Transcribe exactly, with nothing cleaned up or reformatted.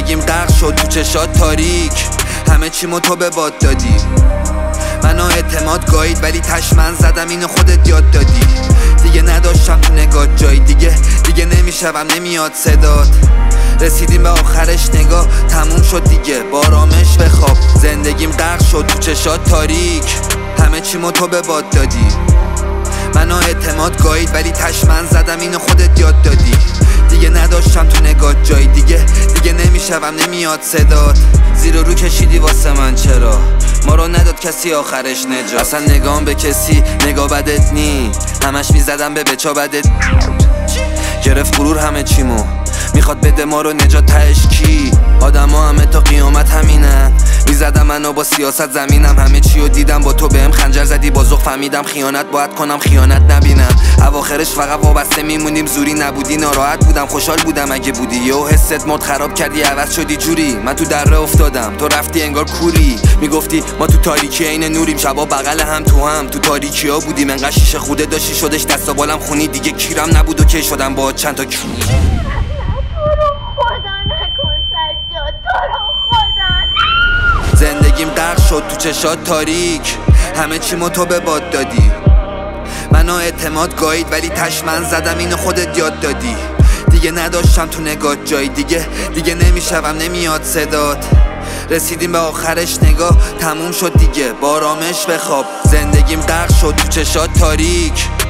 زندگیم غرق شد تو چشات تاریک، همه چیمو تو به باد دادی. منو اعتماد گاید ولی تش من زدم اینو خودت یاد دادی. دیگه نداشتم تو نگات جای دیگه، دیگه نمیشوم نمیاد صدات. رسیدیم به آخرش نگاه تموم شد دیگه، بارامش بخواب. زندگیم غرق شد تو چشات تاریک، همه چیمو تو به باد دادی. منو اعتماد گاید ولی تش من زدم اینو خودت یاد دادی. دیگه نداشتم تو نگات جای دیگه، دیگه نمیشوم نمیاد صدات. زیر و رو کشیدی واسه من چرا ما رو نداد کسی آخرش نجات. اصلا نگام به کسی نگاه بدت نی، همش میزدم به بچا بدت. گرفت غرور همه چیمو میخواد بده ما رو نجات. تهش کی؟ آدم ها همه تا قیامت همینن. میزدم منو با سیاست زمینم، همه چی رو دیدم با تو بهم خنجر زدی. بازو فهمیدم خیانت باید کنم خیانت نبینم. اواخرش فقط وابسته میمونیم، زوری نبودی ناراحت بودم خوشحال بودم اگه بودی. یهو حست مد خراب کردی عوض شدی جوری. من تو دره افتادم تو رفتی انگار کوری. میگفتی ما تو تاریکی عین نوریم، شبا بغل هم تو هم تو تاریکی ها بودیم. انقدر شیشه خوده داشتی شدش دست و بالم خونی. دیگه کیرم نبود و کی شدم با چند تا کی. زندگیم غرق شد تو چشات تاریک، همه چیمو تو به باد دادی. منو اعتماد گاید ولی تش من زدم اینو خودت یاد دادی. دیگه نداشتم تو نگات جای دیگه، دیگه نمیشوم نمیاد صدات. رسیدیم به آخرش نگاه تموم شد دیگه، بارامش بخواب. زندگیم غرق شد تو چشات تاریک،